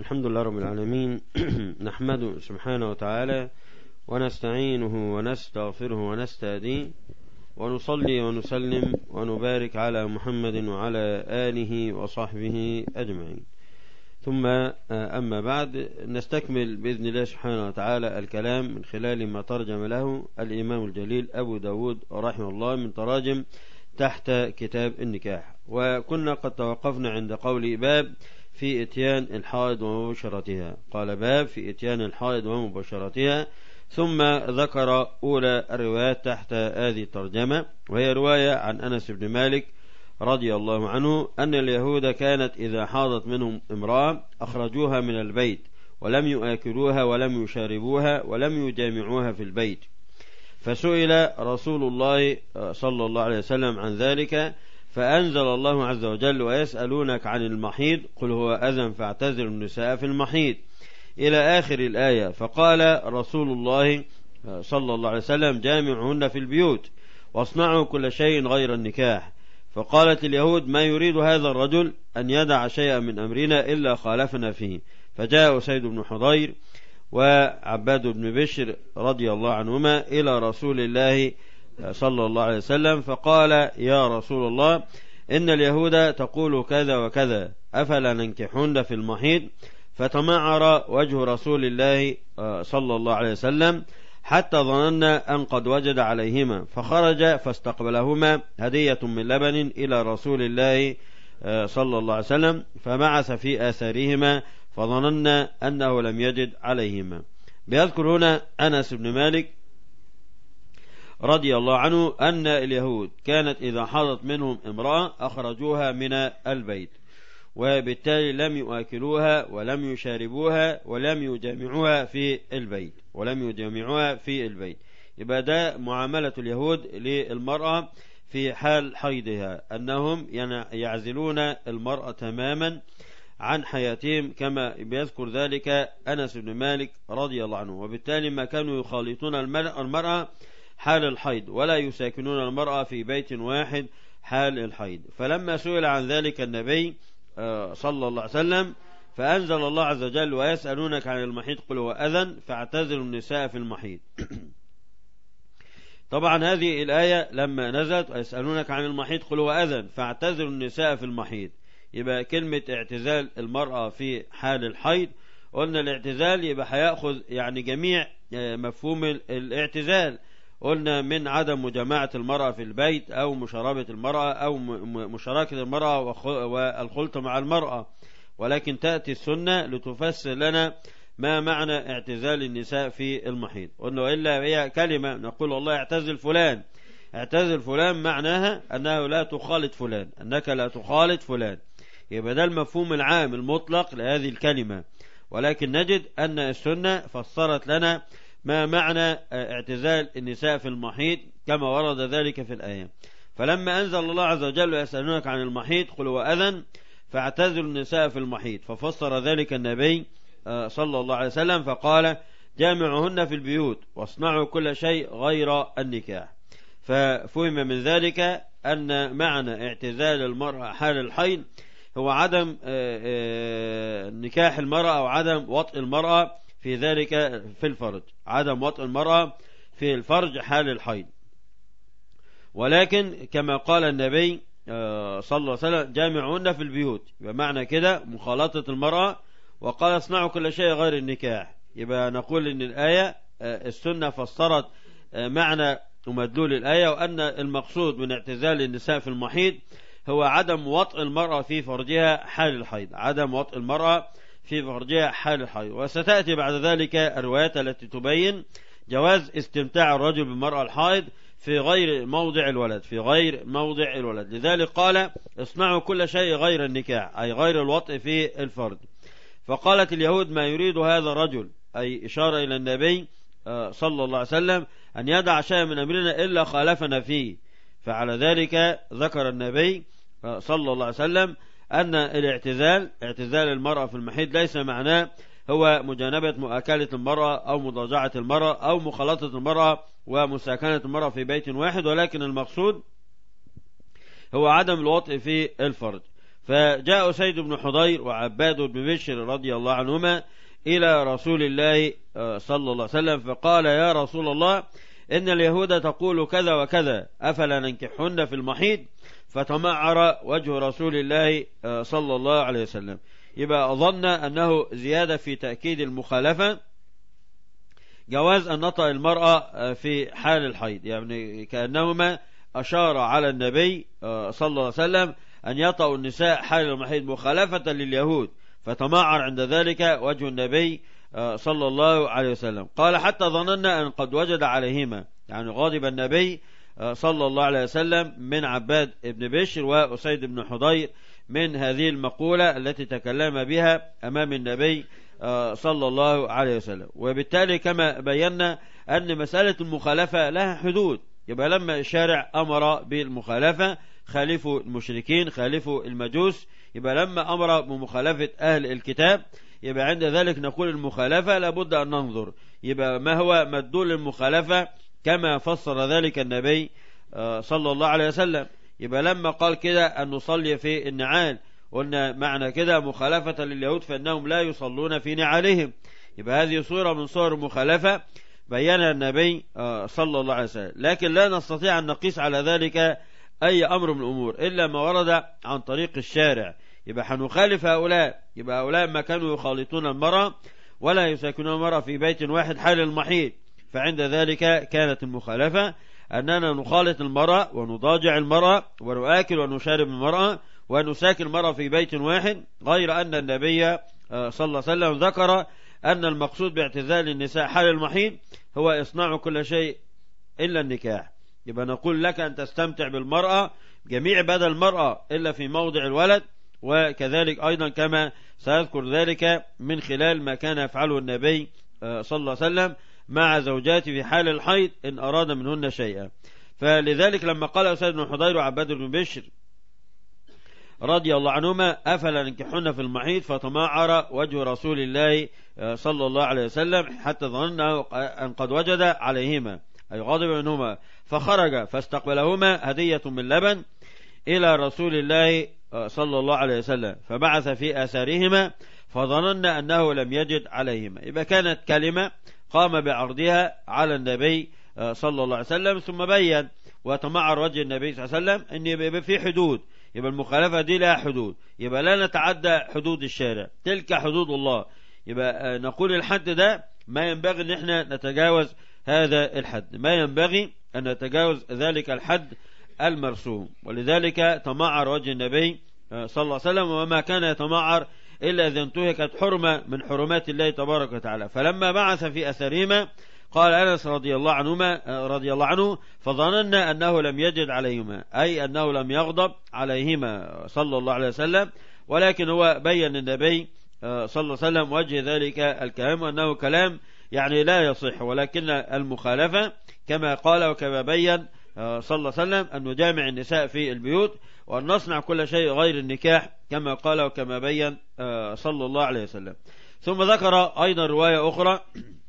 الحمد لله رب العالمين. نحمده سبحانه وتعالى ونستعينه ونستغفره ونستهديه ونصلي ونسلم ونبارك على محمد وعلى آله وصحبه أجمعين. ثم أما بعد، نستكمل بإذن الله سبحانه وتعالى الكلام من خلال ما ترجم له الإمام الجليل أبو داود رحمه الله من تراجم تحت كتاب النكاح. وكنا قد توقفنا عند قول باب في إتيان الحائض ومباشرتها. قال باب في إتيان الحائض ومباشرتها، ثم ذكر أولى الروايات تحت هذه الترجمة، وهي رواية عن أنس بن مالك رضي الله عنه أن اليهود كانت إذا حاضت منهم امرأة أخرجوها من البيت ولم يؤكلوها ولم يشاربوها ولم يجامعوها في البيت، فسئل رسول الله صلى الله عليه وسلم عن ذلك، فأنزل الله عز وجل: ويسألونك عن المحيض قل هو أذى فاعتزلوا النساء في المحيض، إلى آخر الآية. فقال رسول الله صلى الله عليه وسلم: جامعهن في البيوت واصنعوا كل شيء غير النكاح. فقالت اليهود: ما يريد هذا الرجل أن يدع شيئا من أمرنا إلا خالفنا فيه. فجاء أسيد بن حضير وعباد بن بشر رضي الله عنهما إلى رسول الله صلى الله عليه وسلم، فقال: يا رسول الله، إن اليهود تقول كذا وكذا، أفلا ننكحون في المحيض؟ فتمعر وجه رسول الله صلى الله عليه وسلم حتى ظننا أن قد وجد عليهما، فخرج فاستقبلهما هدية من لبن إلى رسول الله صلى الله عليه وسلم، فبعث في آثارهما فظننا أنه لم يجد عليهما. بيذكر هنا أنس بن مالك رضي الله عنه أن اليهود كانت إذا حاضت منهم امرأة أخرجوها من البيت، وبالتالي لم يؤكلوها ولم يشاربوها ولم يجامعوها في البيت. يبقى ده معاملة اليهود للمرأة في حال حيضها، أنهم يعزلون المرأة تماما عن حياتهم، كما بيذكر ذلك أنس بن مالك رضي الله عنه. وبالتالي ما كانوا يخالطون المرأة حال الحيض ولا يساكنون المرأة في بيت واحد حال الحيض. فلما سئل عن ذلك النبي صلى الله عليه وسلم، فأنزل الله عز وجل: ويسألونك عن المحيض قل هو أذى فاعتزلوا النساء في المحيض. طبعا هذه الآية لما نزلت: ويسألونك عن المحيض قل هو أذى فاعتزلوا النساء في المحيض، يبقى كلمة اعتزال المرأة في حال الحيض، قلنا الاعتزال يبقى هيأخذ يعني جميع مفهوم الاعتزال. قلنا من عدم مجامعة المرأة في البيت أو مشاربة المرأة أو مشاركة المرأة والخلط مع المرأة، ولكن تأتي السنة لتفسر لنا ما معنى اعتزال النساء في المحيض. قلنا وإلا هي كلمة نقول والله اعتزل فلان، اعتزل فلان معناها أنه لا تخالط فلان، أنك لا تخالط فلان، يبقى ده المفهوم العام المطلق لهذه الكلمة. ولكن نجد أن السنة فسرت لنا ما معنى اعتزال النساء في المحيض كما ورد ذلك في الآية. فلما أنزل الله عز وجل: يسألونك عن المحيض قل هو أذى فاعتزلوا النساء في المحيض، ففسر ذلك النبي صلى الله عليه وسلم فقال: جامعهن في البيوت واصنعوا كل شيء غير النكاح. ففهم من ذلك أن معنى اعتزال المرأة حال الحيض هو عدم نكاح المرأة أو عدم وطء المرأة في ذلك في الفرج، عدم وطء المرأة في الفرج حال الحيض. ولكن كما قال النبي صلى الله عليه وسلم: جامعهن في البيوت، بمعنى كده مخالطة المرأة، وقال: اصنعوا كل شيء غير النكاح. يبقى نقول ان الآية السنة فسرت معنى ومدلول الآية، وأن المقصود من اعتزال النساء في المحيض هو عدم وطء المرأة في فرجها حال الحيض، عدم وطء المرأة في فرجها حال الحيض. وستأتي بعد ذلك الروايات التي تبين جواز استمتاع الرجل بالمرأة الحائض في غير موضع الولد، لذلك قال: اصنعوا كل شيء غير النكاح، أي غير الوطء في الفرج. فقالت اليهود: ما يريد هذا الرجل، أي إشارة إلى النبي صلى الله عليه وسلم، أن يدع شيئا من أمرنا إلا خالفنا فيه. فعلى ذلك ذكر النبي صلى الله عليه وسلم أن اعتزال المرأة في المحيض ليس معناه هو مجانبة مؤاكلة المرأة أو مضاجعة المرأة أو مخالطة المرأة ومساكنة المرأة في بيت واحد، ولكن المقصود هو عدم الوطء في الفرج. فجاء أسيد بن حضير وعباد بن بشر رضي الله عنهما إلى رسول الله صلى الله عليه وسلم فقال يا رسول الله إن اليهود تقول كذا وكذا أفلا ننكحهن في المحيض فتمعر وجه رسول الله صلى الله عليه وسلم. يبقى أظن أنه زيادة في تأكيد المخالفة جواز أن نطأ المرأة في حال الحيض، يعني كأنهما أشار على النبي صلى الله عليه وسلم أن يطأ النساء حال المحيض مخالفة لليهود، فتمعر عند ذلك وجه النبي صلى الله عليه وسلم. قال حتى ظننا أن قد وجد عليهما، يعني غاضب النبي صلى الله عليه وسلم من عباد بن بشر وأسيد بن حضير من هذه المقولة التي تكلم بها أمام النبي صلى الله عليه وسلم. وبالتالي كما بينا أن مسألة المخالفة لها حدود، يبقى لما الشارع أمر بالمخالفة خالفوا المشركين خالفوا المجوس، يبقى لما أمر بمخالفة أهل الكتاب يبقى عند ذلك نقول المخالفة لابد أن ننظر يبقى ما هو مدلول المخالفة كما فسر ذلك النبي صلى الله عليه وسلم. يبقى لما قال كده أن نصلي في النعال قلنا معنى كده مخالفة لليهود فإنهم لا يصلون في نعالهم، يبقى هذه صورة من صور المخالفة بيّنها النبي صلى الله عليه وسلم. لكن لا نستطيع أن نقيس على ذلك أي أمر من الأمور إلا ما ورد عن طريق الشارع، يبقى حنخالف هؤلاء. يبقى هؤلاء ما كانوا يخالطون المرأة ولا يساكنون المرأة في بيت واحد حال المحيض، فعند ذلك كانت المخالفة أننا نخالط المرأة ونضاجع المرأة ونؤكل ونشارب المرأة ونساكن المرأة في بيت واحد، غير أن النبي صلى الله عليه وسلم ذكر أن المقصود باعتزال النساء حال المحيض هو إصناع كل شيء إلا النكاح. يبقى نقول لك أن تستمتع بالمرأة جميع بدل المرأة إلا في موضع الولد، وكذلك أيضا كما سيذكر ذلك من خلال ما كان يفعله النبي صلى الله عليه وسلم مع زوجاته في حال الحيض إن أراد منهن شيئا. فلذلك لما قال أسيد بن حضير وعباد بن بشر رضي الله عنهما أفلا ننكحهن في المحيض فتمعر وجه رسول الله صلى الله عليه وسلم حتى ظننا أن قد وجد عليهما أي غاضب منهما، فخرج فاستقبلهما هدية من لبن إلى رسول الله صلى الله عليه وسلم فبعث في آثارهما فظننا أنه لم يجد عليهما. يبقى كانت كلمة قام بعرضها على النبي صلى الله عليه وسلم ثم بين وتمعر وجه النبي صلى الله عليه وسلم أن يبقى في حدود، يبقى المخالفة دي لها حدود، يبقى لا نتعدى حدود الشارع، تلك حدود الله. يبقى نقول الحد ده ما ينبغي أن احنا نتجاوز هذا الحد، ما ينبغي أن نتجاوز ذلك الحد المرسوم. ولذلك تمعر وجه النبي صلى الله عليه وسلم، وما كان يتمعر إلا إذا انتهكت حرمة من حرمات الله تبارك وتعالى. فلما بعث في أثرهما قال أنس رضي الله عنه فظننا أنه لم يجد عليهما، أي أنه لم يغضب عليهما صلى الله عليه وسلم، ولكن هو بين النبي صلى الله عليه وسلم وجه ذلك الكلام وأنه كلام يعني لا يصح، ولكن المخالفة كما قال وكما بين صلى الله عليه وسلم أن نجامع النساء في البيوت وأن نصنع كل شيء غير النكاح كما قال وكما بين صلى الله عليه وسلم. ثم ذكر أيضا رواية أخرى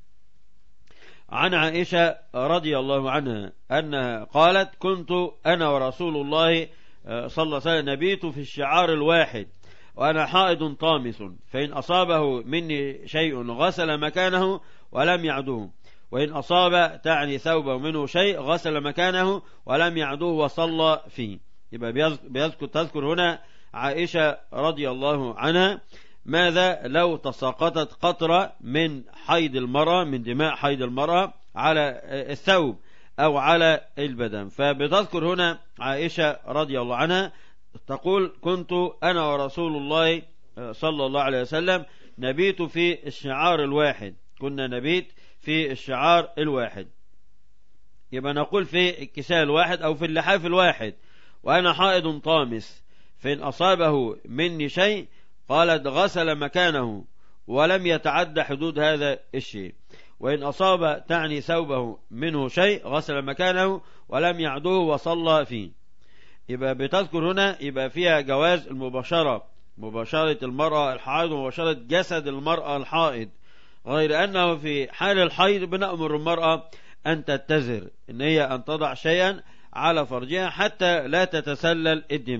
عن عائشة رضي الله عنها أنها قالت كنت أنا ورسول الله صلى الله عليه وسلم نبيت في الشعار الواحد وأنا حائض طامس، فإن أصابه مني شيء غسل مكانه ولم يعدوه، وإن أصاب تعني ثوبه منه شيء غسل مكانه ولم يعدوه وصلى فيه. يبقى تذكر هنا عائشة رضي الله عنها ماذا لو تساقطت قطرة من حيض المرأة من دماء حيض المرأة على الثوب أو على البدن. فبتذكر هنا عائشة رضي الله عنها تقول كنت أنا ورسول الله صلى الله عليه وسلم نبيت في الشعار الواحد، كنا نبيت في الشعار الواحد، يبقى نقول في الكساء الواحد أو في اللحاف الواحد، وأنا حائض طامس، فإن أصابه مني شيء قالت غسل مكانه ولم يتعدى حدود هذا الشيء، وإن أصاب تعني ثوبه منه شيء غسل مكانه ولم يعدوه وصلى فيه. يبقى بتذكر هنا يبقى فيها جواز المباشرة، مباشرة المرأة الحائض ومباشرة جسد المرأة الحائض، غير أنه في حال الحيض بنأمر المرأة أن تتزر، إن هي أن تضع شيئا على فرجها حتى لا تتسلل الدماء.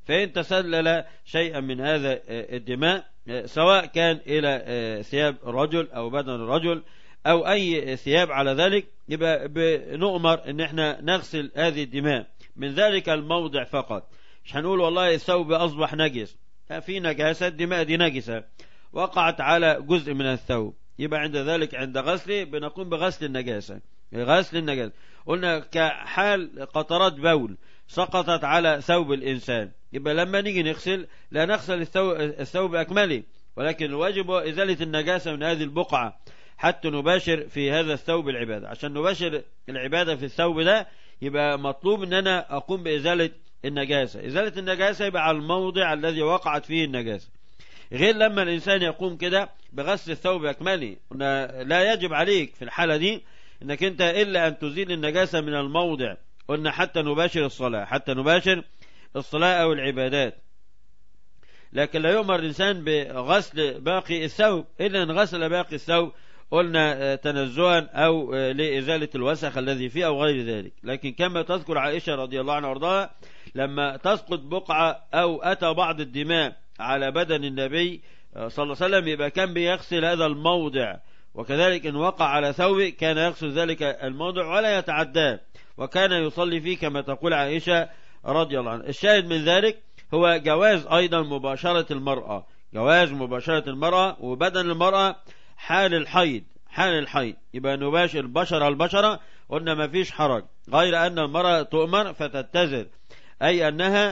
فإن تسلل شيئا من هذا الدماء سواء كان إلى ثياب رجل أو بدن رجل أو أي ثياب على ذلك، يبقى بنؤمر إن احنا نغسل هذه الدماء من ذلك الموضع فقط. مش هنقول والله الثوب أصبح نجس، في نجاسة، الدماء دي نجسة وقعت على جزء من الثوب، يبقى عند ذلك عند غسله بنقوم بغسل النجاسة. غسل النجاسة قلنا كحال قطرات بول سقطت على ثوب الإنسان، يبقى لما نيجي نغسل لا نغسل الثوب أكمله، ولكن الواجب إزالة النجاسة من هذه البقعة حتى نباشر في هذا الثوب العبادة. عشان نباشر العبادة في الثوب ده يبقى مطلوب أن أنا أقوم بإزالة النجاسة. إزالة النجاسة يبقى على الموضع الذي وقعت فيه النجاسة، غير لما الإنسان يقوم كده بغسل الثوب أكمله. لا يجب عليك في الحالة دي أنك أنت إلا أن تزيل النجاسة من الموضع، قلنا حتى نباشر الصلاة، حتى نباشر الصلاة أو العبادات. لكن لا يؤمر الإنسان بغسل باقي الثوب إلا أن غسل باقي الثوب، قلنا تنزها أو لإزالة الوسخ الذي فيه أو غير ذلك. لكن كما تذكر عائشة رضي الله عنها وارضاها لما تسقط بقعة أو أتى بعض الدماء على بدن النبي صلى الله عليه وسلم يبقى كان بيغسل هذا الموضع، وكذلك إن وقع على ثوبه كان يغسل ذلك الموضع ولا يتعداه، وكان يصلي فيه كما تقول عائشة رضي الله عنها. الشاهد من ذلك هو جواز أيضا مباشرة المرأة، جواز مباشرة المرأة وبدن المرأة حال الحيض. حال الحيض يبقى نباشر البشرة قلنا ما فيش حرج، غير أن المرأة تؤمر فتتزر، أي أنها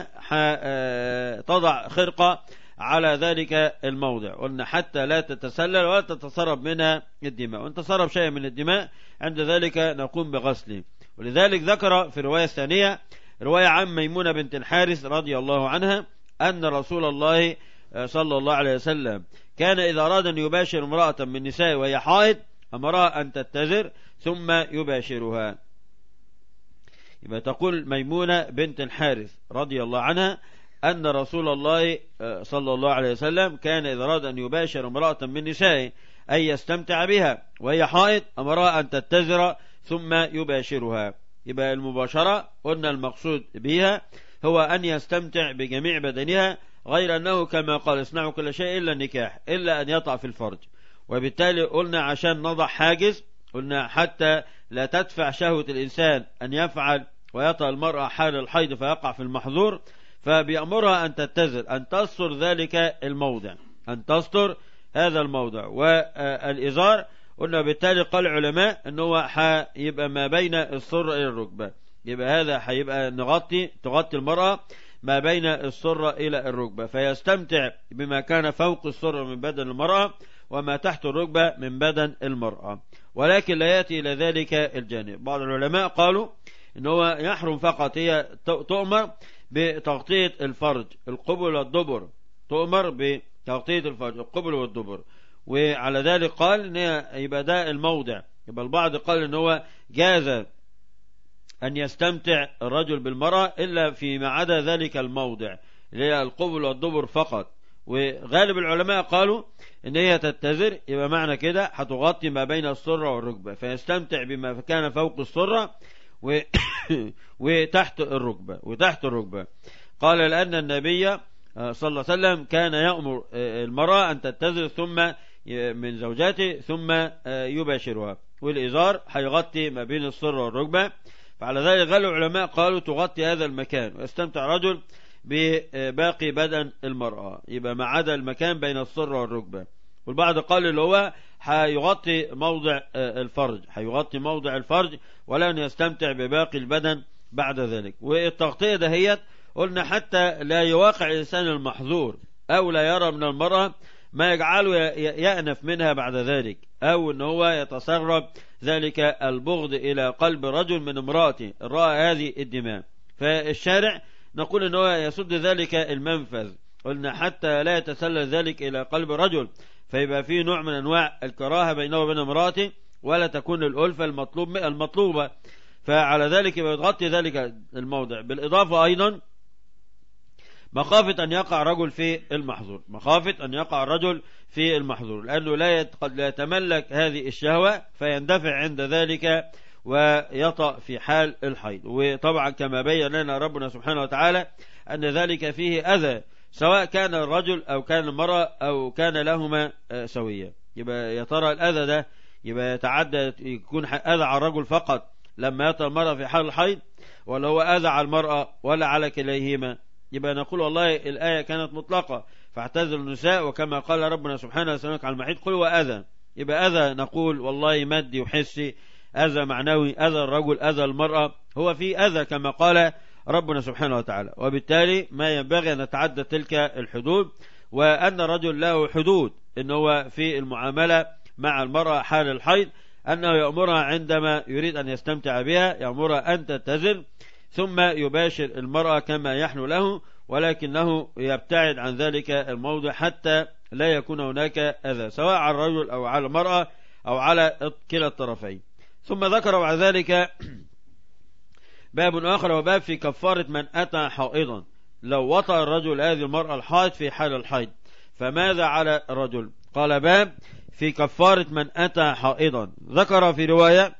تضع خرقة على ذلك الموضع، قلنا حتى لا تتسلل ولا تتسرب منها الدماء، وان تسرب شيء من الدماء عند ذلك نقوم بغسله. ولذلك ذكر في الرواية الثانية رواية عن ميمونة بنت الحارث رضي الله عنها أن رسول الله صلى الله عليه وسلم كان إذا أراد أن يباشر امرأة من نساء وهي حائض أمرها أن تتزر ثم يباشرها. يبقى تقول ميمونة بنت الحارث رضي الله عنها أن رسول الله صلى الله عليه وسلم كان إذا أراد أن يباشر امرأة من نسائه أي يستمتع بها وهي حائض أمرها أن تتزر ثم يباشرها. يبقى المباشرة قلنا المقصود بها هو أن يستمتع بجميع بدنها، غير أنه كما قال اصنعوا كل شيء إلا النكاح، إلا أن يطع في الفرج. وبالتالي قلنا عشان نضع حاجز، قلنا حتى لا تدفع شهوة الإنسان أن يفعل ويطع المرأة حال الحيض فيقع في المحظور، فبيأمرها أن تتزر، أن تستر ذلك الموضع، أن تستر هذا الموضع. والإزار قلنا بالتالي قال العلماء أنه هيبقى ما بين السرة إلى الركبة، يبقى هذا هيبقى تغطي المرأة ما بين السرة إلى الركبة، فيستمتع بما كان فوق السرة من بدن المرأة وما تحت الركبة من بدن المرأة، ولكن لا يأتي إلى ذلك الجانب. بعض العلماء قالوا أنه يحرم فقط، هي تؤمر بتغطية الفرج القبل والدبر، تؤمر بتغطية الفرج القبل والدبر، وعلى ذلك قال أن يبقى ده الموضع. يبقى البعض قال أنه جاز أن يستمتع الرجل بالمرأة إلا فيما عدا ذلك الموضع اللي هي القبل والدبر فقط، وغالب العلماء قالوا ان هي تتزر، يبقى معنى كده هتغطي ما بين السرة والركبة، فيستمتع بما كان فوق السرة وتحت الركبة. قال لأن النبي صلى الله عليه وسلم كان يأمر المرأة أن تتزر ثم من زوجاته ثم يباشرها، والإزار هيغطي ما بين السرة والركبة. فعلى ذلك غالب العلماء قالوا تغطي هذا المكان ويستمتع رجل بباقي بدن المرأة، يبقى ما عدا المكان بين السرة والركبة. والبعض قال اللي هو هيغطي موضع الفرج، هيغطي موضع الفرج ولن يستمتع بباقي البدن بعد ذلك. والتغطية دهيت قلنا حتى لا يواقع الإنسان المحظور أو لا يرى من المرأة ما يجعله يأنف منها بعد ذلك، أو أنه هو يتسرب ذلك البغض إلى قلب رجل من امرأته رأى هذه الدماء. فالشارع نقول أنه يسد ذلك المنفذ، قلنا حتى لا يتسلل ذلك إلى قلب رجل، فيبقى فيه نوع من أنواع الكراهة بينه وبين امرأته ولا تكون الألفة المطلوبة. فعلى ذلك يغطي ذلك الموضع. بالإضافة أيضا مخافة أن يقع رجل في المحظور، مخافة أن يقع الرجل في المحظور، لأنه قد لا يتملك هذه الشهوة فيندفع عند ذلك ويطأ في حال الحيض. وطبعا كما بين لنا ربنا سبحانه وتعالى أن ذلك فيه أذى، سواء كان الرجل أو كان المرأة أو كان لهما سوية. يبقى يا ترى الأذى ده يبقى يتعدى يكون أذى على الرجل فقط لما يطأ المرأة في حال الحيض، ولا هو أذى على المرأة ولا على كليهما؟ يبقى نقول والله الآية كانت مطلقة، فاعتزلوا النساء، وكما قال ربنا سبحانه وتعالى على المحيط قل وأذى. يبقى أذى نقول والله مادي وحسي، أذى معنوي، أذى الرجل، أذى المرأة، هو في أذى كما قال ربنا سبحانه وتعالى. وبالتالي ما ينبغي أن نتعدى تلك الحدود، وأن الرجل له حدود، إن هو في المعاملة مع المرأة حال الحيض أنه يأمرها عندما يريد أن يستمتع بها، يأمرها أن تتزل ثم يباشر المرأة كما يحن له، ولكنه يبتعد عن ذلك الموضع حتى لا يكون هناك أذى سواء على الرجل أو على المرأة أو على كلا الطرفين. ثم ذكر بعد ذلك باب آخر، وباب في كفارة من أتى حائضا. لو وطأ الرجل هذه المرأة الحائض في حال الحيض فماذا على الرجل؟ قال باب في كفارة من أتى حائضا. ذكر في رواية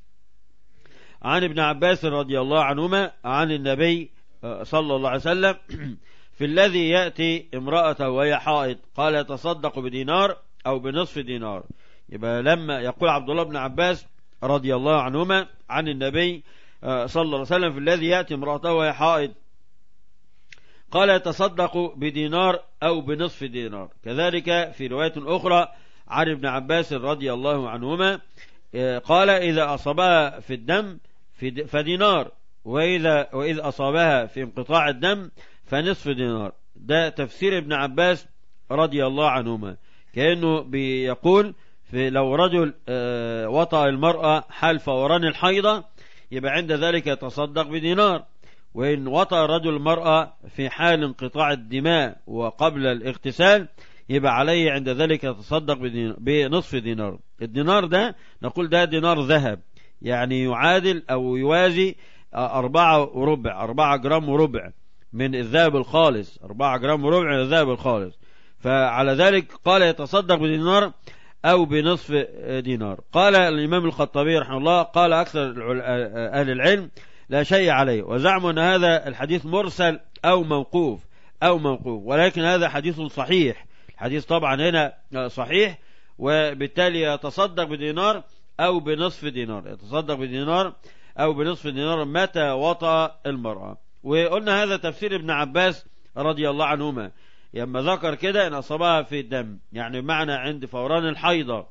عن ابن عباس رضي الله عنهما عن النبي صلى الله عليه وسلم في الذي يأتي امرأته وهي حائض قال يتصدق بدينار أو بنصف دينار. يبقى لما يقول عبد الله بن عباس رضي الله عنهما عن النبي صلى الله عليه وسلم في الذي يأتي امرأته وهي حائض قال يتصدق بدينار أو بنصف دينار. كذلك في رواية أخرى عن ابن عباس رضي الله عنهما قال إذا أصابها في الدم فدينار، وإذا أصابها في انقطاع الدم فنصف دينار. ده تفسير ابن عباس رضي الله عنهما، كأنه بيقول لو رجل وطأ المرأة حال فوران الحيضة يبقى عند ذلك يتصدق بدينار، وإن وطأ الرجل المرأة في حال انقطاع الدماء وقبل الاغتسال يبقى عليه عند ذلك يتصدق بنصف دينار. الدينار ده نقول ده دينار ذهب، يعني يعادل أو يوازي 4 جرام وربع من الذهب الخالص، 4 جرام وربع من الذهب الخالص. فعلى ذلك قال يتصدق بدينار أو بنصف دينار. قال الإمام الخطابي رحمه الله قال أكثر أهل العلم لا شيء عليه، وزعموا أن هذا الحديث مرسل أو موقوف ولكن هذا حديث صحيح. الحديث طبعا هنا صحيح، وبالتالي يتصدق بدينار أو بنصف دينار، يتصدق بدينار أو بنصف دينار متى وطأ المرأة. وقلنا هذا تفسير ابن عباس رضي الله عنهما لما ذكر كده إن أصابها في الدم، يعني معنى عند فوران الحيضة،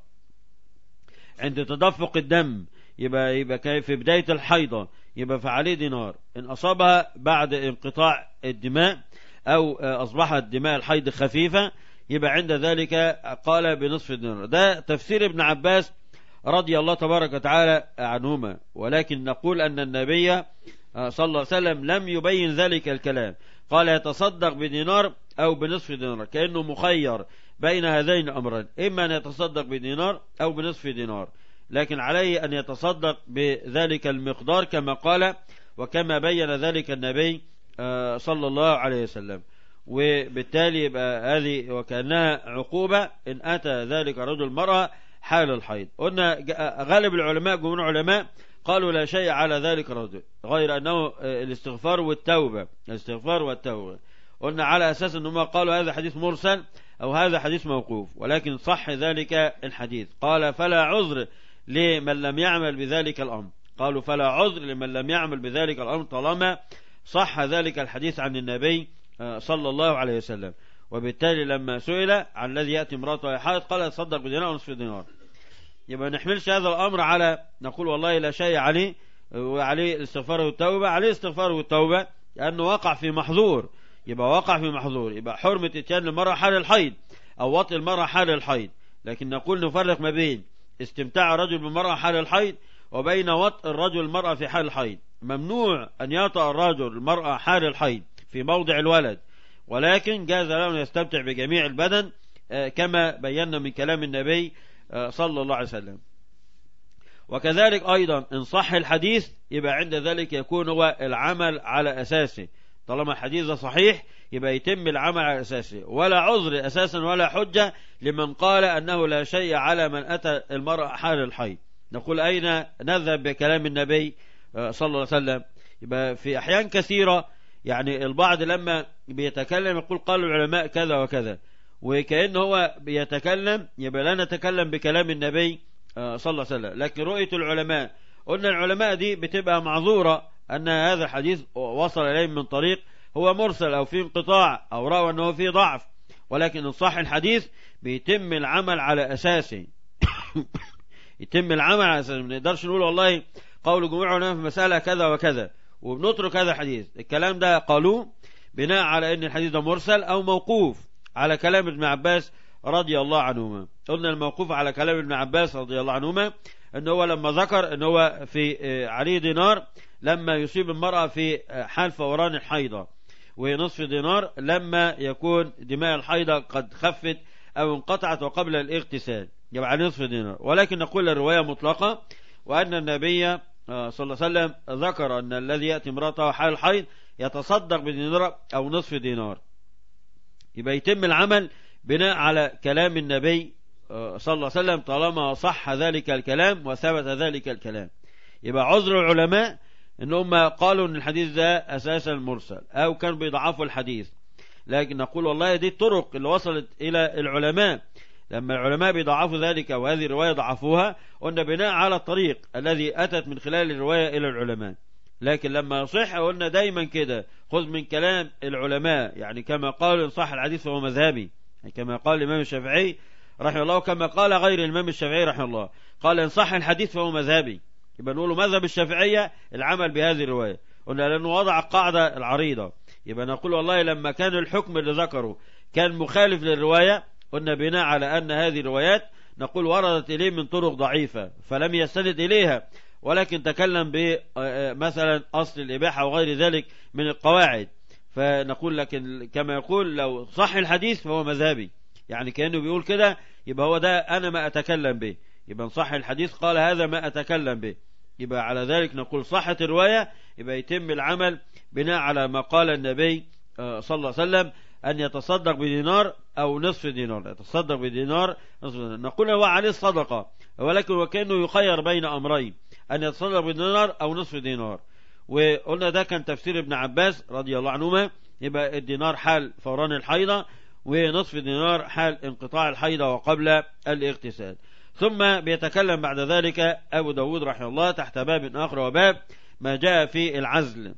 عند تدفق الدم يبقى في بداية الحيضة يبقى فعليه دينار. إن أصابها بعد انقطاع الدماء أو أصبحت دماء الحيض خفيفة يبقى عند ذلك قال بنصف دينار. ده تفسير ابن عباس رضي الله تبارك وتعالى عنهما، ولكن نقول أن النبي صلى الله عليه وسلم لم يبين ذلك الكلام، قال يتصدق بدينار أو بنصف دينار، كأنه مخير بين هذين الأمرين، إما أن يتصدق بدينار أو بنصف دينار، لكن عليه أن يتصدق بذلك المقدار كما قال وكما بين ذلك النبي صلى الله عليه وسلم. وبالتالي يبقى هذه وكأنها عقوبة إن أتى ذلك رجل المرأة حال الحيض. قلنا غالب العلماء جمهور العلماء قالوا لا شيء على ذلك الرجل غير أنه الاستغفار والتوبة. قلنا على أساس أنهم قالوا هذا حديث مرسل أو هذا حديث موقوف، ولكن صح ذلك الحديث. قال فلا عذر لمن لم يعمل بذلك الأمر، قالوا فلا عذر لمن لم يعمل بذلك الأمر طالما صح ذلك الحديث عن النبي صلى الله عليه وسلم. وبالتالي لما سئل عن الذي يأتي امرأته حائض قال يتصدق بدينار ونصف دينار. يبقى نحملش هذا الأمر على نقول والله لا شيء عليه وعليه الاستغفار والتوبة، عليه استغفار والتوبة لأنه وقع في محظور، يبقى حرمة اتيان المرأة حال الحيض أو وطئ المرأة حال الحيض. لكن نقول نفرق ما بين استمتاع الرجل بالمرأة حال الحيض وبين وطئ الرجل المرأة في حال الحيض. ممنوع أن يطأ الرجل المرأة حال الحيض في موضع الولد، ولكن جاز له أن يستمتع بجميع البدن كما بينا من كلام النبي صلى الله عليه وسلم. وكذلك أيضا إن صح الحديث يبقى عند ذلك يكون هو العمل على أساسه، طالما الحديث صحيح يبقى يتم العمل على أساسه، ولا عذر أساسا ولا حجة لمن قال أنه لا شيء على من أتى المرأة حال الحيض. نقول أين نذهب بكلام النبي صلى الله عليه وسلم؟ يبقى في أحيان كثيرة يعني البعض لما بيتكلم يقول قال العلماء كذا وكذا، وكأن هو بيتكلم يبقى لا نتكلم بكلام النبي صلى الله عليه وسلم. لكن رؤية العلماء، قلنا العلماء دي بتبقى معذورة أن هذا الحديث وصل إليه من طريق هو مرسل أو فيه انقطاع أو رأوا أنه فيه ضعف، ولكن إن صح الحديث بيتم العمل على أساسه. يتم العمل على أساسه، ما نقدرش نقول والله قول جمهور العلماء في مسألة كذا وكذا وبنترك هذا الحديث. الكلام ده قالوه بناء على أن الحديث ده مرسل أو موقوف على كلام ابن عباس رضي الله عنهما. قلنا الموقوف على كلام ابن عباس رضي الله عنهما أن هو لما ذكر أن هو في عليه دينار لما يصيب المرأة في حال فوران الحيضة، ونصف دينار لما يكون دماء الحيضة قد خفت أو انقطعت وقبل الاغتسال، يبقى نصف دينار. ولكن نقول الرواية مطلقة، وأن النبي صلى الله عليه وسلم ذكر أن الذي يأتي امرأته حال الحيض يتصدق بدينار أو نصف دينار. يبقى يتم العمل بناء على كلام النبي صلى الله عليه وسلم طالما صح ذلك الكلام وثبت ذلك الكلام. يبقى عذر العلماء ان هم قالوا ان الحديث ده اساسا مرسل او كانوا بيضعفوا الحديث، لكن نقول والله دي الطرق اللي وصلت الى العلماء. لما العلماء بيضعفوا ذلك وهذه الرواية ضعفوها، قلنا بناء على الطريق الذي أتت من خلال الرواية إلى العلماء. لكن لما يصح قلنا دايما كده خذ من كلام العلماء، يعني كما قال إن صح الحديث فهو مذهبي، يعني كما قال الإمام الشافعي رحمه الله، وكما قال غير الإمام الشافعي رحمه الله، قال إن صح الحديث فهو مذهبي. يبقى نقول مذهب الشافعية العمل بهذه الرواية، قلنا لأنه وضع القاعدة العريضة. يبقى نقول والله لما كان الحكم اللي ذكره كان مخالف للرواية، قلنا بناء على أن هذه الروايات نقول وردت إليه من طرق ضعيفة فلم يستند إليها، ولكن تكلم بمثلا أصل الإباحة وغير ذلك من القواعد، فنقول لكن كما يقول لو صح الحديث فهو مذهبي، يعني كأنه بيقول كده يبقى هو ده أنا ما أتكلم به. يبقى صح الحديث قال هذا ما أتكلم به، يبقى على ذلك نقول صحة الرواية، يبقى يتم العمل بناء على ما قال النبي صلى الله عليه وسلم أن يتصدق بدينار أو نصف دينار، يتصدق بدينار نصف دينار. نقول هو عليه الصدقة، ولكن وكأنه يخير بين أمرين، أن يتصدق بدينار أو نصف دينار. وقلنا ده كان تفسير ابن عباس رضي الله عنهما، يبقى الدينار حال فوران الحيضة ونصف دينار حال انقطاع الحيضة وقبل الاغتسال. ثم بيتكلم بعد ذلك أبو داود رحمه الله تحت باب آخر وباب ما جاء في العزل.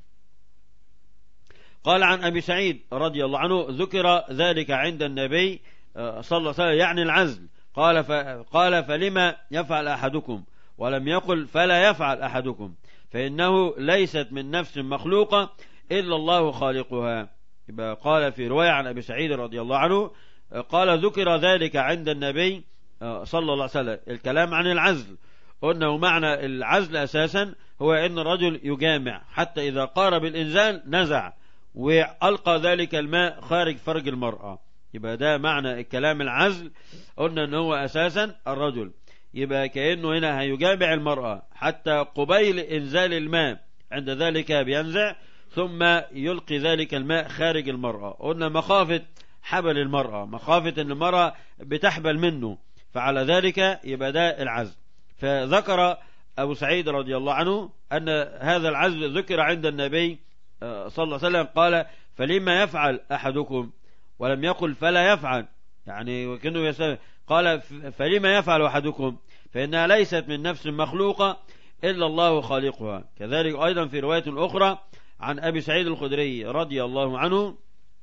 قال عن أبي سعيد رضي الله عنه ذكر ذلك عند النبي صلى الله عليه وسلم يعني العزل، قال فلما يفعل أحدكم، ولم يقل فلا يفعل أحدكم، فإنه ليست من نفس مخلوقة إلا الله خالقها. يبقى قال في رواية عن أبي سعيد رضي الله عنه قال ذكر ذلك عند النبي صلى الله عليه وسلم. الكلام عن العزل، قلنا معنى العزل أساسا هو أن الرجل يجامع حتى إذا قارب الإنزال نزع وألقى ذلك الماء خارج فرج المرأة، يبقى ده معنى الكلام العزل. قلنا أنه هو أساسا الرجل، يبقى كأنه هنا هيجامع المرأة حتى قبيل إنزال الماء، عند ذلك بينزع ثم يلقي ذلك الماء خارج المرأة. قلنا مخافة حبل المرأة، مخافة أن المرأة بتحبل منه، فعلى ذلك يبقى ده العزل. فذكر أبو سعيد رضي الله عنه أن هذا العزل ذكر عند النبي صلى الله عليه وسلم، قال فلما يفعل أحدكم، ولم يقل فلا يفعل، يعني وكأنه يسأل قال فلما يفعل أحدكم فإنها ليست من نفس مخلوقة إلا الله خالقها. كذلك أيضا في رواية أخرى عن أبي سعيد الخدري رضي الله عنه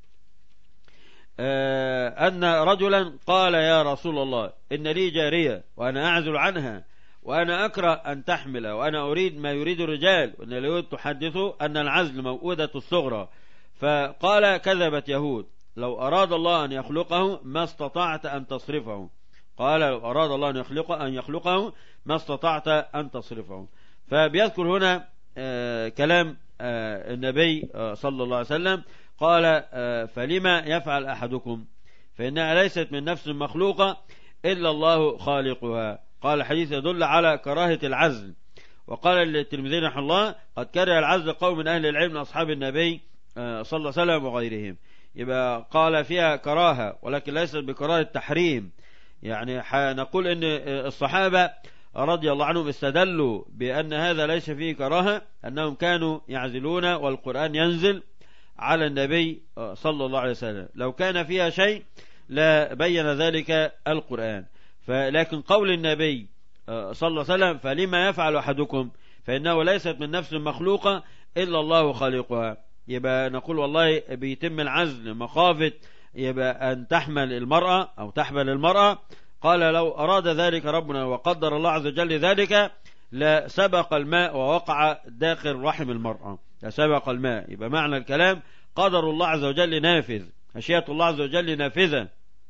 أن رجلا قال يا رسول الله إن لي جارية وأنا أعزل عنها وأنا أكره أن تحمل وأنا أريد ما يريد الرجال، وأن اليهود تحدث أن العزل موؤودة الصغرى. فقال كذبت يهود، لو أراد الله أن يخلقه ما استطعت أن تصرفه. قال لو أراد الله أن يخلقه ما استطعت أن تصرفه. فبيذكر هنا كلام النبي صلى الله عليه وسلم، قال فلما يفعل أحدكم فإنها ليست من نفس مخلوقة إلا الله خالقها. قال الحديث يدل على كراهة العزل. وقال الترمذي رحمه الله قد كره العزل قوم من أهل العلم من أصحاب النبي صلى الله عليه وسلم وغيرهم. يبقى قال فيها كراهة ولكن ليست بكراهة التحريم. يعني نقول إن الصحابة رضي الله عنهم استدلوا بأن هذا ليس فيه كراهة، أنهم كانوا يعزلون والقرآن ينزل على النبي صلى الله عليه وسلم. لو كان فيها شيء لا بين ذلك القرآن، لكن قول النبي صلى الله عليه وسلم فلما يفعل أحدكم فإنه ليست من نفس مخلوقة إلا الله خالقها. يبقى نقول والله بيتم العزل مخافة يبقى أن تحمل المرأة أو تحمل المرأة. قال لو أراد ذلك ربنا وقدر الله عز وجل ذلك لسبق الماء ووقع داخل رحم المرأة، لسبق الماء. يبقى معنى الكلام قدر الله عز وجل نافذ، مشيئة الله عز وجل نافذة.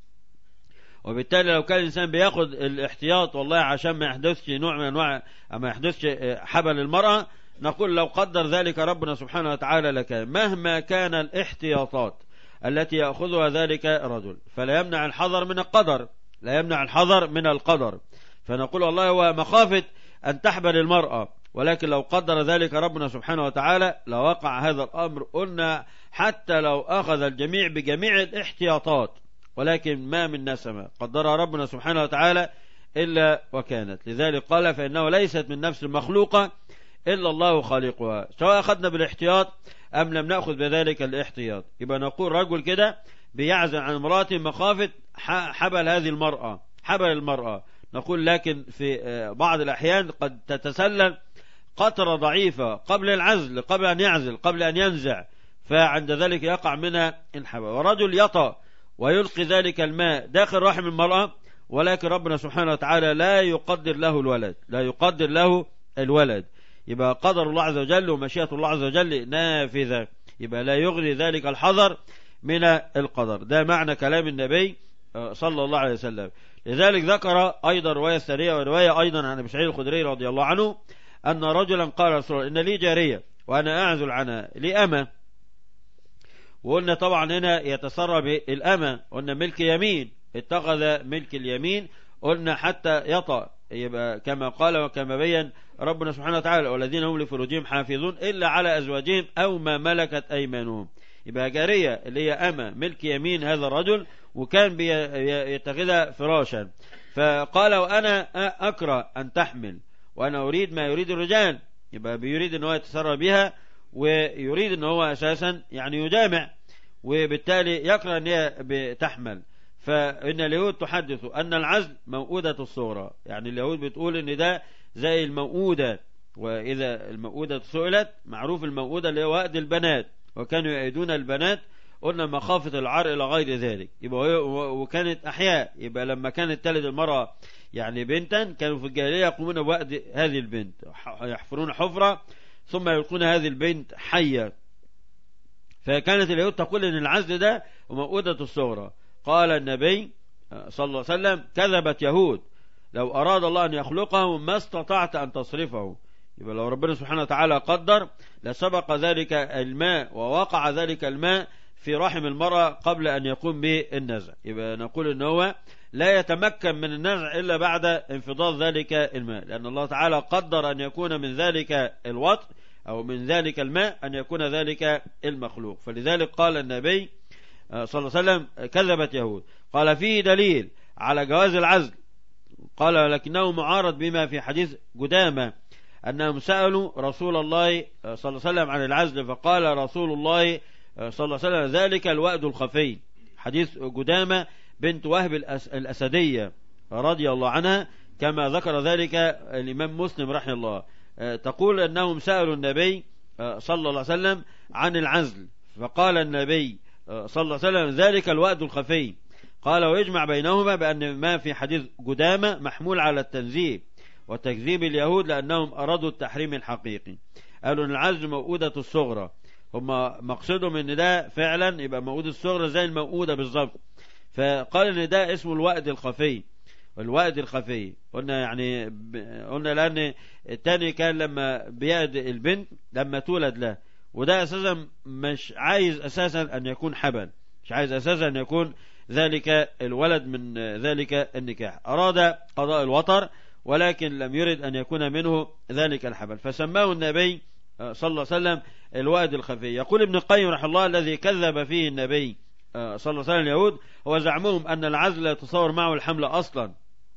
وبالتالي لو كان الإنسان بياخد الاحتياط والله عشان ما يحدثش نوع من أنواع ما يحدثش حبل المرأة، نقول لو قدر ذلك ربنا سبحانه وتعالى لكان، مهما كان الاحتياطات التي يأخذها ذلك الرجل، فلا يمنع الحذر من القدر، لا يمنع الحذر من القدر. فنقول والله هو مخافة أن تحبل المرأة، ولكن لو قدر ذلك ربنا سبحانه وتعالى لوقع هذا الأمر. قلنا حتى لو أخذ الجميع بجميع الاحتياطات، ولكن ما من نسمة قدرها ربنا سبحانه وتعالى إلا وكانت. لذلك قال فإنه ليست من نفس المخلوقة إلا الله خالقها، سواء أخذنا بالاحتياط أم لم نأخذ بذلك الاحتياط. يبقى نقول رجل كده بيعزل عن امرأته مخافة حبل هذه المرأة، حبل المرأة. نقول لكن في بعض الأحيان قد تتسلل قطرة ضعيفة قبل العزل، قبل أن يعزل، قبل أن ينزع، فعند ذلك يقع منها انحبل. ورجل يطأ ويلقي ذلك الماء داخل رحم المرأة، ولكن ربنا سبحانه وتعالى لا يقدر له الولد، لا يقدر له الولد. يبقى قدر الله عز وجل ومشيئة الله عز وجل نافذة، يبقى لا يغني ذلك الحذر من القدر. ده معنى كلام النبي صلى الله عليه وسلم. لذلك ذكر أيضا رواية ثانية ورواية أيضا عن أبي سعيد الخدري رضي الله عنه أن رجلا قال رسول الله إن لي جارية وأنا أعزل عنها لأمة. وقلنا طبعا هنا يتسرى بالأمة، قلنا ملك يمين، اتخذ ملك اليمين، قلنا حتى يطأ، يبقى كما قال وكما بين ربنا سبحانه وتعالى والذين هم لفروجهم حافظون إلا على أزواجهم أو ما ملكت أيمانهم. يبقى جارية اللي هي أمة ملك يمين هذا الرجل، وكان يتخذها فراشا. فقال وأنا أكره أن تحمل وأنا أريد ما يريد الرجال، يبقى بيريد أنه يتسرى بها ويريد أنه هو أساسا يعني يجامع، وبالتالي يكره أن هي بتحمل. فإن اليهود تحدث أن العزل موؤودة الصغرى، يعني اليهود بتقول أن ده زي الموؤودة، وإذا الموؤودة سئلت معروف الموؤودة اللي هو وأد البنات، وكانوا يأيدون البنات، قلنا مخافة العار إلى غير ذلك. يبقى وكانت أحياء، يبقى لما كانت تلد المرأة يعني بنتا كانوا في الجاهلية يقومون بوأد هذه البنت، يحفرون حفرة ثم يلقون هذه البنت حية. فكانت اليهود تقول أن العزل ده موؤودة الصغرى. قال النبي صلى الله عليه وسلم كذبت يهود، لو أراد الله أن يخلقهم ما استطعت أن تصرفه. يبقى لو ربنا سبحانه وتعالى قدر لسبق ذلك الماء ووقع ذلك الماء في رحم المرأة قبل أن يقوم بالنزع. يبقى نقول أنه هو لا يتمكن من النزع إلا بعد انفضاض ذلك الماء، لأن الله تعالى قدر أن يكون من ذلك الوطء أو من ذلك الماء أن يكون ذلك المخلوق. فلذلك قال النبي صلى الله عليه وسلم كذبت يهود. قال فيه دليل على جواز العزل، قال لكنه معارض بما في حديث قدامة أنهم سألوا رسول الله صلى الله عليه وسلم عن العزل، فقال رسول الله صلى الله عليه وسلم ذلك الوأد الخفي. حديث قدامة بنت وهب الأسدية رضي الله عنها كما ذكر ذلك الإمام مسلم رحمه الله، تقول أنهم سألوا النبي صلى الله عليه وسلم عن العزل، فقال النبي صلى الله عليه وسلم ذلك الوأد الخفي. قال ويجمع بينهما بأن ما في حديث قدامة محمول على التنزيه وتكذيب اليهود لأنهم أرادوا التحريم الحقيقي. قالوا أن العزل موؤودة الصغرى، هم مقصدهم أن ده فعلا يبقى موؤودة الصغرى زي الموؤودة بالضبط. فقال أن ده اسمه الوأد الخفي، والوأد الخفي قلنا يعني قلنا لأن التاني كان لما بيأد البنت لما تولد له، وده أساسا مش عايز أساسا أن يكون حبل، مش عايز أساسا أن يكون ذلك الولد من ذلك النكاح، أراد قضاء الوطر ولكن لم يرد أن يكون منه ذلك الحبل، فسماه النبي صلى الله عليه وسلم الوأد الخفي. يقول ابن القيم رحمه الله الذي كذب فيه النبي صلى الله عليه وسلم اليهود هو زعمهم أن العزل لا يتصور معه الحمل أصلا،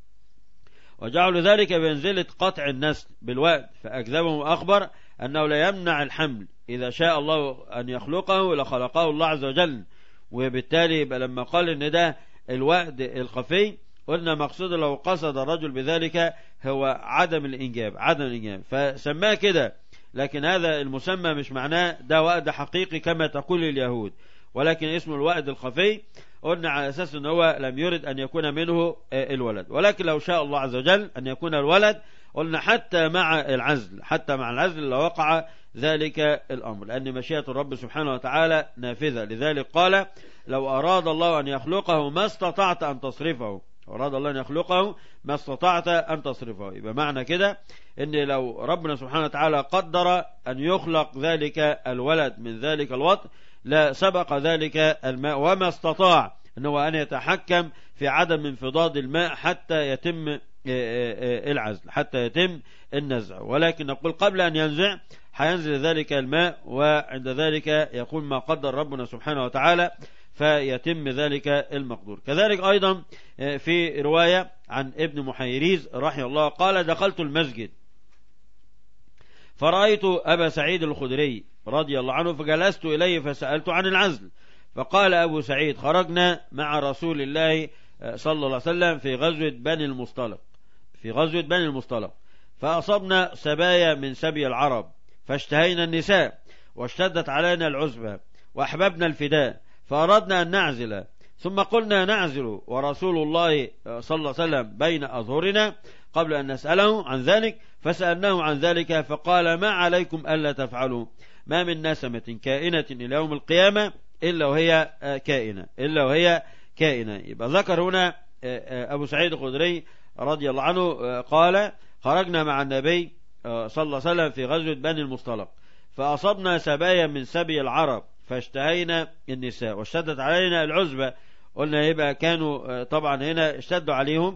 وجعلوا ذلك بمنزلة قطع النسل بالوأد، فأكذبهم وأخبر أنه لا يمنع الحمل إذا شاء الله أن يخلقه لخلقه الله عز وجل. وبالتالي يبقى لما قال إن ده الوأد الخفي قلنا مقصود لو قصد الرجل بذلك هو عدم الإنجاب، عدم الإنجاب فسماه كده، لكن هذا المسمى مش معناه ده وأد حقيقي كما تقول اليهود، ولكن اسمه الوأد الخفي. قلنا على أساس أنه هو لم يرد أن يكون منه الولد، ولكن لو شاء الله عز وجل أن يكون الولد قلنا حتى مع العزل، حتى مع العزل لوقع ذلك الأمر، لأن مشيئة الرب سبحانه وتعالى نافذة. لذلك قال لو أراد الله أن يخلقه ما استطعت أن تصرفه، أراد الله أن يخلقه ما استطعت أن تصرفه. يبقى معنى كده إن لو ربنا سبحانه وتعالى قدر أن يخلق ذلك الولد من ذلك الوطء لا سبق ذلك الماء، وما استطاع أنه أن يتحكم في عدم انفضاض الماء حتى يتم العزل، حتى يتم النزع. ولكن نقول قبل أن ينزع هينزل ذلك الماء، وعند ذلك يكون ما قدر ربنا سبحانه وتعالى فيتم ذلك المقدور. كذلك أيضا في رواية عن ابن محيريز رحمه الله قال دخلت المسجد فرأيت أبا سعيد الخدري رضي الله عنه فجلست إليه فسألت عن العزل، فقال أبو سعيد خرجنا مع رسول الله صلى الله عليه وسلم في غزوة بني المصطلق، في غزوة بني المصطلق، فأصبنا سبايا من سبي العرب فاشتهينا النساء واشتدت علينا العزبة وأحببنا الفداء فأردنا أن نعزل، ثم قلنا نعزل ورسول الله صلى الله عليه وسلم بين أظهرنا قبل أن نسأله عن ذلك، فسألناه عن ذلك فقال ما عليكم ألا تفعلوا، ما من نسمة كائنة إلى يوم القيامة إلا وهي كائنة، إلا وهي كائنة. يبقى ذكر هنا أبو سعيد الخدري رضي الله عنه قال خرجنا مع النبي صلى الله عليه وسلم في غزوة بني المصطلق فأصبنا سبايا من سبي العرب فاشتهينا النساء واشتدت علينا العزبة. قلنا يبقى كانوا طبعا هنا اشتد عليهم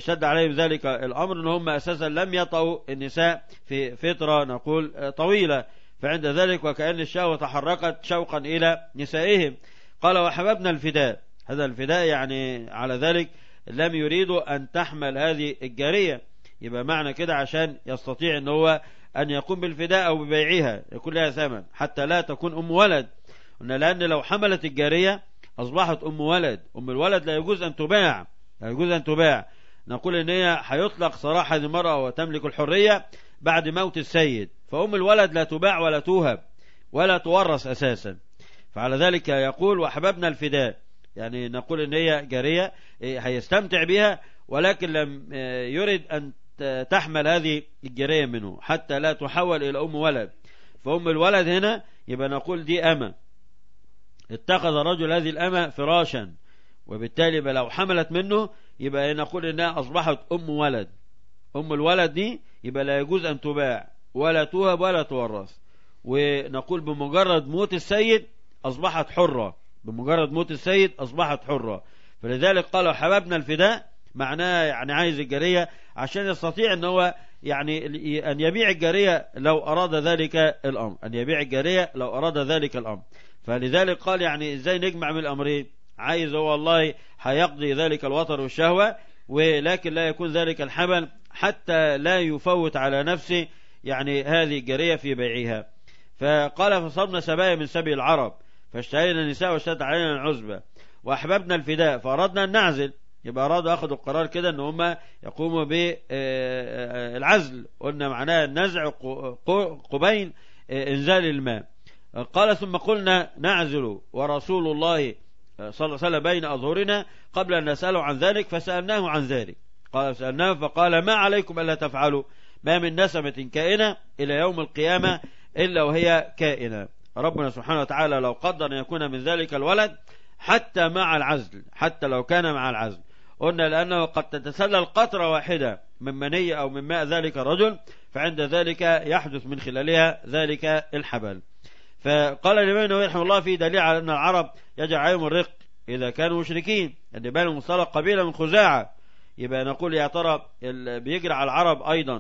ذلك الأمر ان هم أساسا لم يطأوا النساء في فترة نقول طويلة، فعند ذلك وكأن الشهوة تحركت شوقا إلى نسائهم. قال وحببنا الفداء، هذا الفداء يعني على ذلك لم يريدوا أن تحمل هذه الجارية، يبقى معنى كده عشان يستطيع ان هو أن يقوم بالفداء أو ببيعها يكون لها ثمن حتى لا تكون أم ولد. لأن لو حملت الجارية أصبحت أم ولد، أم الولد لا يجوز أن تباع، لا يجوز أن تباع. نقول إن هي هيطلق صراحة المرأة وتملك الحرية بعد موت السيد، فأم الولد لا تباع ولا توهب ولا تورث أساسا. فعلى ذلك يقول وحببنا الفداء، يعني نقول إن هي جارية هيستمتع بها ولكن لم يرد أن تحمل هذه الجارية منه حتى لا تحول إلى أم ولد. فأم الولد هنا يبقى نقول دي أمة، اتخذ رجل هذه الأمة فراشا، وبالتالي لو حملت منه يبقى نقول إنها أصبحت أم ولد. أم الولد دي يبقى لا يجوز أن تباع ولا توهب ولا تورث، ونقول بمجرد موت السيد أصبحت حرة، بمجرد موت السيد أصبحت حرة. فلذلك قالوا حببنا الفداء معناه يعني عايز الجارية عشان يستطيع ان هو يعني ان يبيع الجارية لو اراد ذلك الامر، ان يبيع الجارية لو اراد ذلك الامر. فلذلك قال يعني ازاي نجمع من الامرين، عايز هو والله هيقضي ذلك الوطر والشهوة ولكن لا يكون ذلك الحبل حتى لا يفوت على نفسه يعني هذه الجارية في بيعها. فقال فصبنا سبايا من سبي العرب فاشتهينا النساء واشتدت علينا العزبة واحببنا الفداء فاردنا ان نعزل. يبقى أرادوا أخذوا القرار كده أن هم يقوموا بالعزل، قلنا معناه النزع قبيل إنزال الماء. قال ثم قلنا نعزل ورسول الله صلى الله عليه وسلم بين أظهرنا قبل أن نسأله عن ذلك، فسألناه عن ذلك. قال سألناه فقال ما عليكم ألا تفعلوا، ما من نسمة كائنة إلى يوم القيامة إلا وهي كائنة. ربنا سبحانه وتعالى لو قدر أن يكون من ذلك الولد حتى مع العزل، حتى لو كان مع العزل، قلنا لأنه قد تتسلل قطرة واحدة من منية أو من ماء ذلك الرجل، فعند ذلك يحدث من خلالها ذلك الحبل. فقال الإمام النووي رحمه الله في دليل على أن العرب يجعل عليهم الرق إذا كانوا مشركين، أن بني المصطلق قبيلة من خزاعة، يبقى نقول يا ترى بيجري على العرب أيضا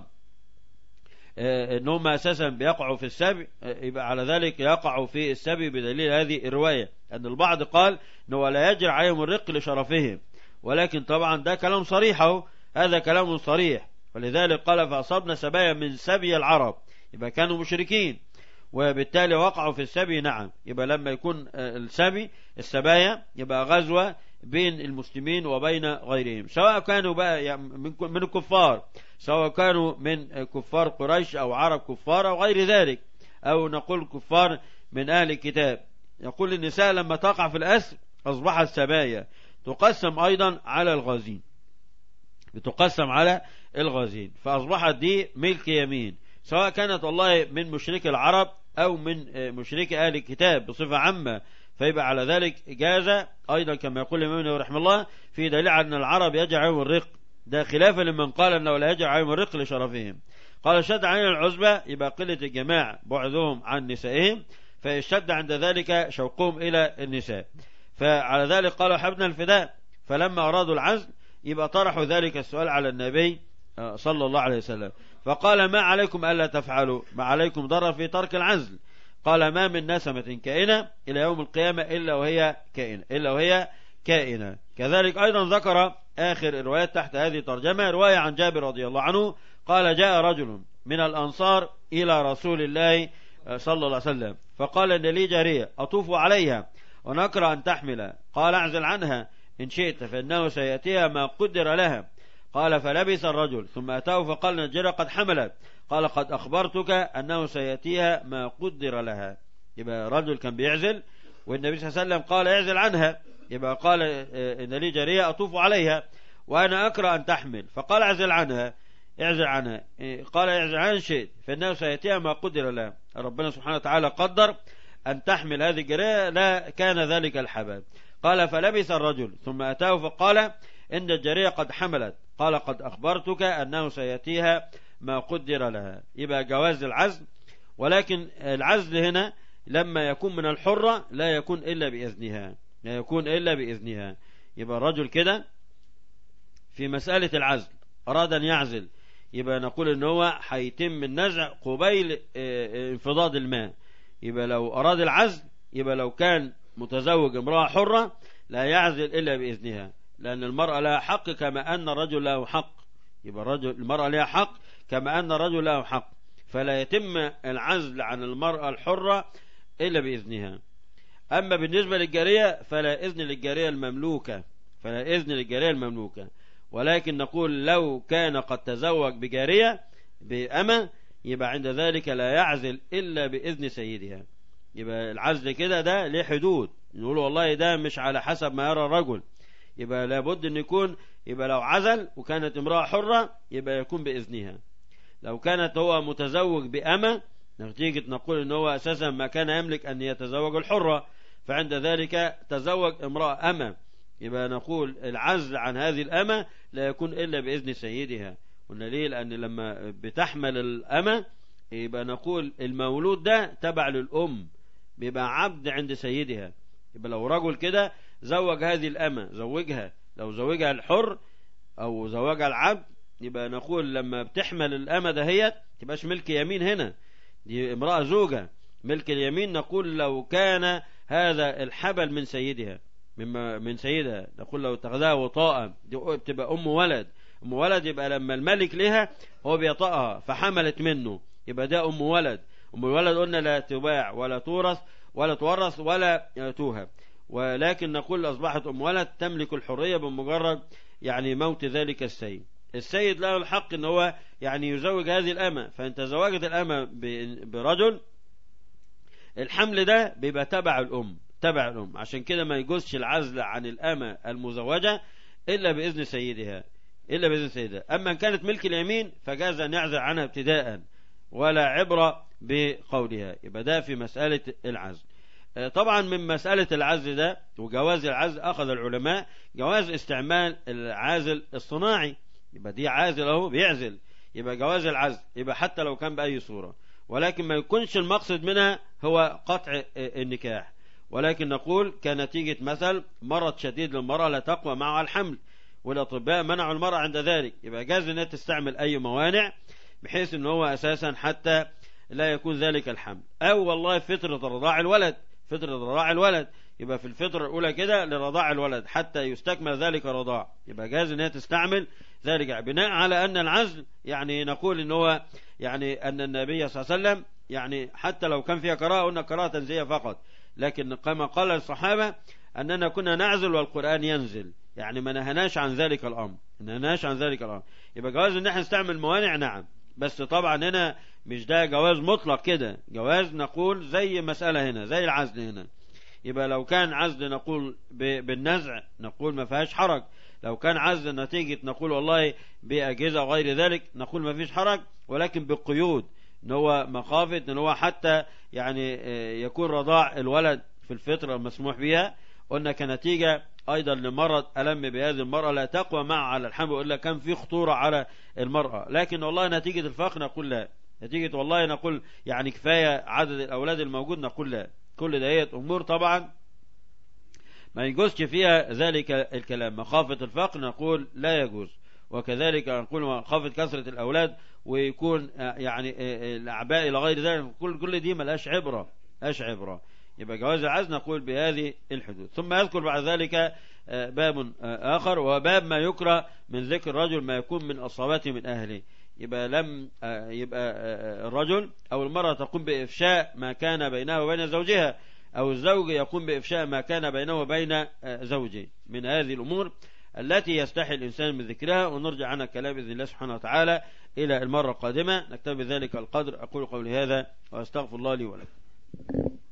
ان هم اساسا بيقعوا في السبي، يبقى على ذلك يقعوا في السبي بدليل هذه الرواية. ان البعض قال انه لا يجري عليهم الرق لشرفهم، ولكن طبعا ده كلام صريح، هذا كلام صريح. ولذلك قال فأصبنا سبايا من سبي العرب، يبقى كانوا مشركين. وبالتالي وقعوا في السبي نعم، يبقى لما يكون السبي السبايا يبقى غزوة بين المسلمين وبين غيرهم، سواء كانوا بقى من الكفار، سواء كانوا من كفار قريش أو عرب كفار أو غير ذلك، أو نقول كفار من أهل الكتاب. يقول النساء لما تقع في الأسر أصبحت سبايا، تقسم أيضا على الغازين، بتقسم على الغازين، فأصبحت دي ملك يمين، سواء كانت والله من مشرك العرب أو من مشرك أهل الكتاب بصفة عامة، فيبقى على ذلك جاز أيضا كما يقول الإمام رحمه الله في دليل أن العرب يجعل عليهم الرق، ده خلافا لمن قال أنه لا يجعل عليهم الرق لشرفهم. قال شد علينا العزبة يبقى قلة الجماع بعدهم عن نسائهم، فيشتد عند ذلك شوقهم إلى النساء، فعلى ذلك قالوا حبنا الفداء، فلما أرادوا العزل يبقى طرحوا ذلك السؤال على النبي صلى الله عليه وسلم، فقال ما عليكم ألا تفعلوا، ما عليكم ضرر في ترك العزل. قال ما من نسمة كائنة إلى يوم القيامة إلا وهي كائنة. كذلك أيضا ذكر آخر الروايات تحت هذه الترجمة رواية عن جابر رضي الله عنه قال جاء رجل من الأنصار إلى رسول الله صلى الله عليه وسلم فقال إن لي جارية أطوف عليها ونكره أن تحمل، قال اعزل عنها إن شئت فإنه سيأتيها ما قدر لها. قال فلبث الرجل ثم أتاه فقال الجارية قد حملت، قال قد أخبرتك أنه سيأتيها ما قدر لها. يبقى رجل كان بيعزل والنبي صلى الله عليه وسلم قال اعزل عنها، يبقى قال إن لي جارية أطوف عليها وأنا أكره أن تحمل، فقال اعزل عنها قال اعزل عنها شيء فإنه سيأتيها ما قدر لها. ربنا سبحانه وتعالى قدر أن تحمل هذه الجارية، لا كان ذلك الحبل. قال فلبث الرجل ثم أتاه فقال إن الجارية قد حملت، قال قد أخبرتك أنه سيأتيها ما قدر لها. يبقى جواز العزل، ولكن العزل هنا لما يكون من الحرة لا يكون إلا بإذنها، يبقى الرجل كده في مسألة العزل أراد أن يعزل، يبقى نقول إن هو هيتم النزع قبيل انفضاض الماء. يبقى لو أراد العزل، يبقى لو كان متزوج امرأة حرة لا يعزل إلا بإذنها، لأن المرأة لها حق كما أن الرجل له حق، يبقى المرأة لها حق كما أن الرجل له حق، فلا يتم العزل عن المرأة الحرة إلا بإذنها. أما بالنسبة للجارية فلا إذن للجارية المملوكة، ولكن نقول لو كان قد تزوج بجارية بأمة يبقى عند ذلك لا يعزل إلا بإذن سيدها. يبقى العزل كده ده ليه حدود، نقول والله ده مش على حسب ما يرى الرجل، يبقى لابد أن يكون، يبقى لو عزل وكانت امرأة حرة يبقى يكون بإذنها. لو كانت هو متزوج بأمة نتيجة نقول أنه هو أساسا ما كان يملك أن يتزوج الحرة، فعند ذلك تزوج امرأة أمة، يبقى نقول العزل عن هذه الأمة لا يكون إلا بإذن سيدها. قلنا ليه؟ لأن لما بتحمل الأمة يبقى نقول المولود ده تبع للأم، بيبقى عبد عند سيدها. يبقى لو رجل كده زوج هذه الأمة زوجها، لو زوجها الحر أو زوجها العبد، يبقى نقول لما بتحمل الأمة دهيت تبقاش ملك يمين، هنا دي امرأة زوجة. ملك اليمين نقول لو كان هذا الحبل من سيدها، نقول لو اتخذها وطاء دي بتبقى أم ولد، يبقى لما الملك لها هو بيطأها فحملت منه يبقى ده أم ولد. قلنا لا تباع ولا تورث ولا توهب، ولكن نقول أصبحت أم ولد تملك الحرية بمجرد يعني موت ذلك السيد له الحق ان هو يعني يزوج هذه الأمة. فإن تزوجت الأمة برجل الحمل ده بيبقى تبع الأم، عشان كده ما يجوزش العزل عن الأمة المزوجة إلا بإذن سيدها. أما إن كانت ملك اليمين فجاز أن يعزل عنها ابتداء ولا عبرة بقولها. يبقى ده في مسألة العزل. طبعا من مسألة العزل ده وجواز العزل أخذ العلماء جواز استعمال العازل الصناعي، يبقى دي عازل اهو بيعزل، يبقى جواز العزل يبقى حتى لو كان بأي صورة، ولكن ما يكونش المقصد منها هو قطع النكاح، ولكن نقول كنتيجة مثل مرض شديد للمرأة لا تقوى معها الحمل والأطباء منعوا المرأة عند ذلك، يبقى جاز أنها تستعمل أي موانع بحيث أنه هو أساسا حتى لا يكون ذلك الحمل. أو والله فترة رضاع الولد يبقى في الفترة الأولى كده لرضاع الولد حتى يستكمل ذلك الرضاع، يبقى جاز أنها تستعمل ذلك بناء على أن العزل يعني نقول أن هو يعني أن النبي صلى الله عليه وسلم يعني حتى لو كان فيها كراهة قلنا كراهة تنزيهية فقط، لكن كما قال الصحابة أننا كنا نعزل والقرآن ينزل، يعني ما نهناش عن ذلك الأمر، يبقى جواز ان احنا نستعمل موانع نعم، بس طبعا هنا مش ده جواز مطلق كده، جواز نقول زي مسألة هنا زي العزل هنا، يبقى لو كان عزل نقول بالنزع نقول ما فيهاش حرج، لو كان عزل نتيجة نقول والله بأجهزة غير ذلك نقول ما فيش حرج، ولكن بالقيود ان هو مخافة ان هو حتى يعني يكون رضاع الولد في الفترة المسموح بها، قلنا كنتيجة أيضا لمرض ألم بهذه المرأة لا تقوى مع على الحمل، وإلا كان في خطورة على المرأة، لكن والله نتيجة الفقر نقول لا، نتيجة والله نقول يعني كفاية عدد الأولاد الموجود نقول لا. كل دهيت أمور طبعا ما يجوزش فيها ذلك الكلام، مخافة الفقر نقول لا يجوز، وكذلك نقول مخافة كثرة الأولاد ويكون يعني الأعباء إلى غير ذلك، كل دي ملهاش عبرة، يبقى جواز العزل نقول بهذه الحدود. ثم يذكر بعد ذلك باب آخر، وباب ما يكره من ذكر الرجل ما يكون من أصابته من أهله، يبقى الرجل أو المرأة تقوم بإفشاء ما كان بينها وبين زوجها، أو الزوج يقوم بإفشاء ما كان بينه وبين زوجه من هذه الأمور التي يستحي الإنسان من ذكرها، ونرجع عنها الكلام بإذن الله سبحانه وتعالى إلى المرة القادمة. نكتفي بذلك القدر، أقول قولي هذا وأستغفر الله لي ولكم.